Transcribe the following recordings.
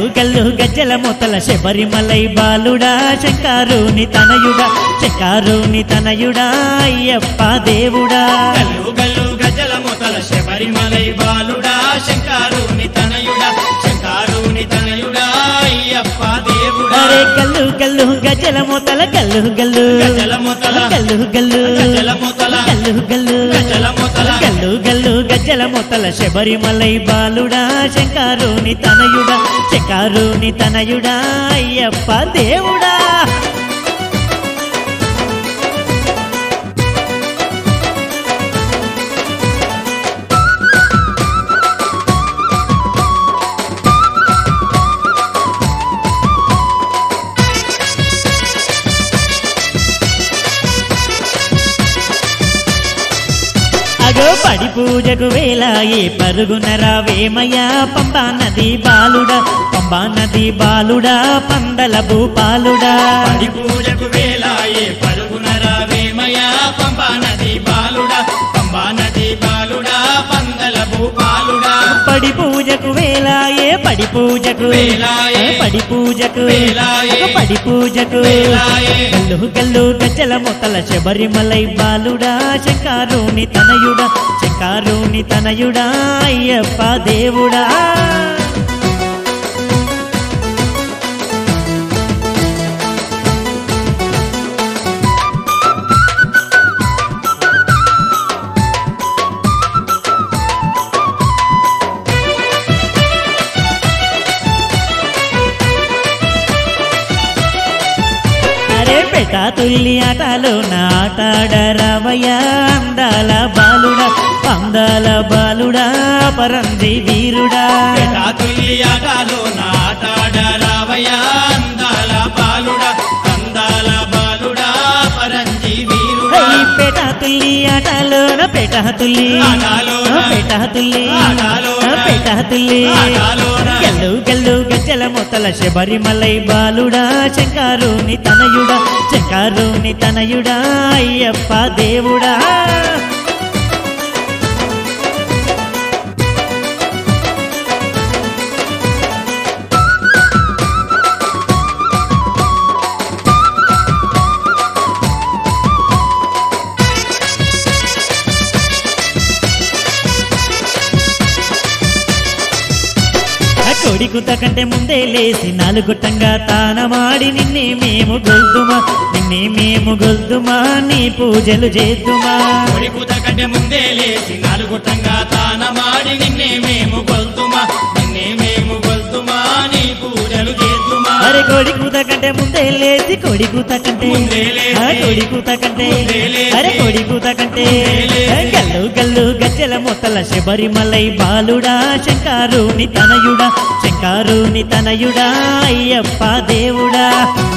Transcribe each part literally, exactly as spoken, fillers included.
గల్లు గజ్జల మొతల శబరిమలై బాలుడా శంకరుని తనయుడా శంకరుని తనయుడా అయ్యప్ప దేవుడా గల్లు గల్లు గజల మొతల శబరిమలై బాలుడా శంకరుని తనయుడా శంకరుని తనయుడా అయ్యప్ప దేవుడా అరే గల్లు గల్లు గజ్జల మొతల గల్లు గల్లు గజల మొతల గల్లు గల్లు గజల మొతల గల్లు గల్లు గజల మొతల గల్లు గల్లు గజ్జల మొతల శబరిమలై బాలుడా శంకరుని తనయుడా శంకరుని తనయుడా అయ్యప్ప దేవుడా అగో పడి పూజకు వేలాయే పరుగున రావేమయ్యా పంబా నది బాలుడా పంబా నది బాలుడా పందల భూపాలుడా పడి పూజకు వేలాయే పరుగున రావేమయా పంబా నది బాలుడా పంబా నది బాలుడా పందల భూపాలుడా పడి పూజకు వేలాయే పడి పూజకు వేలాయే, పడి పూజకు వేలాయే, అగో పడి పూజకు వేలాయే. గల్లు గల్లు గజ్జల మొతల శబరిమలై బాలుడా శంకరుని తనయుడా శంకరుని తనయుడా అయ్యప్ప దేవుడా అరే పెట తుల్లి ఆటలో నాటాడరావయ్యా అందాల బాలుడా అందాల బాలుడా పరంది వీరుడా పెటా తుల్లి ఆటలో నాటాడ రావయ్యా అందాల బాలుడా అందాల బాలుడా పరంజి వీరుడా హై పెట తుల్లి ఆటలోన పెట తుల్లి ఆటలోన, పెట తుల్లి ఆటలోన, పెట తుల్లి ఆటలోన. గల్లు గల్లు గజ్జల మొతల శబరిమలై బాలుడా శంకరుని తనయుడా శంకరుని తనయుడా అయ్యప్ప దేవుడా కొడికుత కంటే ముందే లేసి నాలుగుట్టంగా తానమాడి నిన్నే మేము గొల్దుమా నిన్నే మేము గొల్దుమా నీ పూజలు చేద్దుమా కొడికుత కంటే ముందే లేచి నాలుగుట్టంగా తానమాడి నిన్నే మేము కొల్తుమా నిన్నే మేము కొల్తుమా నీ పూజలు చేద్దుమా అరే కొడికుత కంటే ముందే లేచి కొడికుత కంటే ముందే లేచి, ఆ కొడికుత కంటే ముందే లేచి, అరే కొడికుత కంటే ముందే లేచి. గల్లు గల్లు గజ్జల మొతల శబరిమలై బాలుడా శంకరుని తనయుడా శంకరుని తనయుడా అయ్యప్ప దేవుడా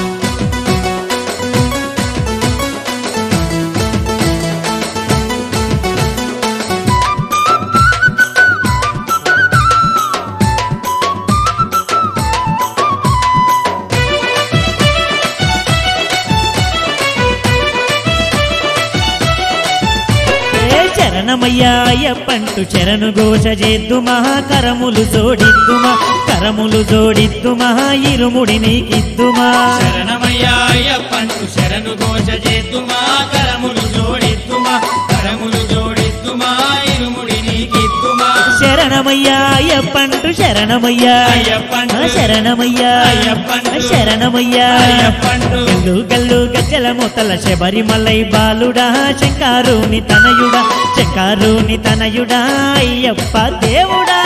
ఏ శరణమయ్యా అయ్యప్పంటూ శరణు ఘోష చేద్దుమా కరములు జోడిద్దుమా కరములు జోడిద్దుమా ఇరుముడి నీకిద్దుమా శరణమయ్యా అయ్యప్పంటూ శరణు ఘోష చేద్దుమా కరములు జోడిద్దుమా కరములు జోడిద్దుమా ఇరుముడి నీకిద్దుమా శరణమయ్యా అయ్యప్పంటూ శరణమయ్యా అయ్యప్పంటూ, ఆ శరణమయ్యా అయ్యప్పంటూ, శరణమయ్యా అయ్యప్పంటూ. గల్లు గల్లు గజ్జల మొతల శబరిమలై బాలుడా శంకరుని తనయుడా శంకరుని తనయుడా అయ్యప్ప దేవుడా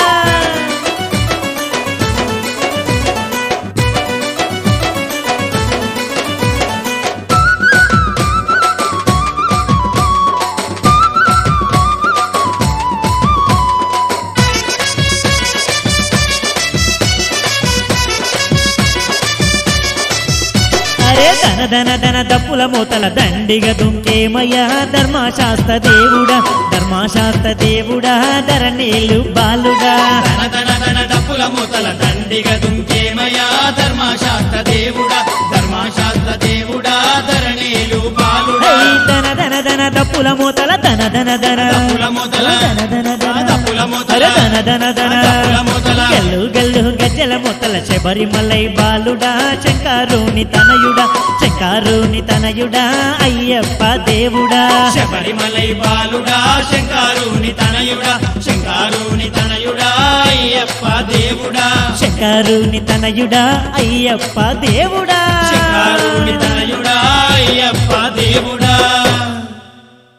అరే ధన ధన ధన దప్పుల మూతల దండిగ దుంకేమయ్యా ధర్మశాస్త్ర దేవుడా ధర్మశాస్త్ర దేవుడా ధరణీలు బాలుడా ధన ధన ధన డప్పుల మూతల దండిగ దుంకేమయా ధర్మశాస్త్ర దేవుడా ధర్మశాస్త్ర దేవుడా ధరణీలు బాలుడా హై ధన ధన ధన దప్పుల మూతల ధన ధన ధన దప్పుల మూతల, ధన ధన ధన దప్పుల మూతల, అరే ధన ధన ధన దప్పుల మూతల. గల్లు గల్లు గజ్జల ముత్యాల మొత్తల శబరిమలై బాలుడా శంకరుని తనయుడా శంకరుని తనయుడా అయ్యప్ప దేవుడా శబరిమలై బాలుడా శంకరుని తనయుడా శంకరుని తనయుడా అయ్యప్ప దేవుడా శంకరుని తనయుడా అయ్యప్ప దేవుడా శంకరుని తనయుడా అయ్యప్ప దేవుడా